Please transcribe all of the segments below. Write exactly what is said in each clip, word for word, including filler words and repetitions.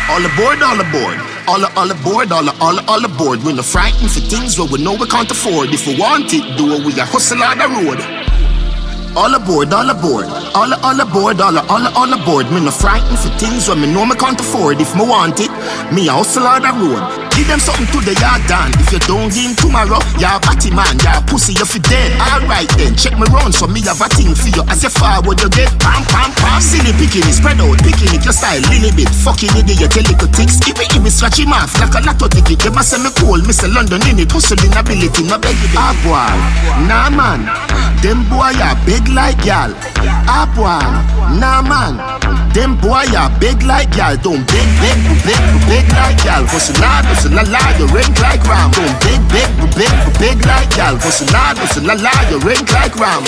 All aboard, all aboard. All, all aboard, all, all, all aboard. We're not frightened for things where we know we can't afford. If we want it, do it, we a hustle on the road. All aboard, all aboard. All, all aboard, all, all, all aboard. Me not frightened for things where me know me can't afford. If me want it, me a hustle on the road. Give them something to the yard done. If you don't give him tomorrow, you're a batty man, you're a pussy, you're for dead. Alright then, check me round so me have a thing for you. As you forward you get pam pam pam. Silly picking it, spread out, picking it, your style, little bit. Fucking idiot, your little ticks. If me, if me scratch him off like a lotto ticket. They must say me cool, Mister London in it. Hustling ability, no beg it. Ah boy, nah man. Them boy are big like y'all. Ah boy, nah man. Them boy are big like y'all. Don't big, big, big, big like y'all. Hustle hard, hustle la la, you ring like ram. Don't big, big, big, big like y'all. Hustle hard, hustle la la, you ring like ram.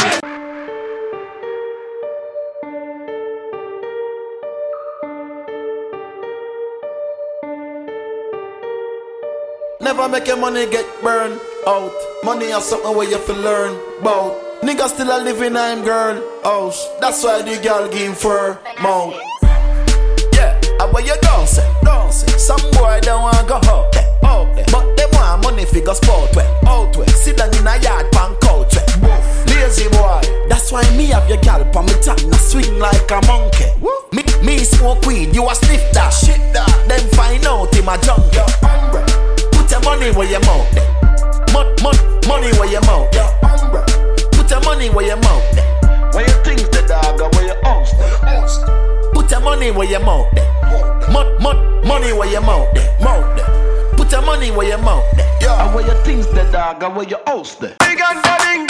Never make your money get burned out. Money is something where you feel learn about. Niggas still a living in girl house. That's why the girl give him fur mouth. Yeah, and what you don't say, don't say. Some boy don't want go out there, out there. But they want money figure sport way, out way. Sit down in a yard pan couch way. Lazy boy. That's why me have your gal pa me tongue. I swing like a monkey. Me, me smoke weed, you a sniff that shit that. Then find out him a junkie. Put your money where your mouth there. Mud, mud, money where your mouth there. Put your money where your mouth there. Where you think the dog or where your house there? Put your money where your mouth there. Mud, mud, money where your mouth there. Mouth there. Put your money where your mouth there. And where you think the dog or where your house there? Big and bang.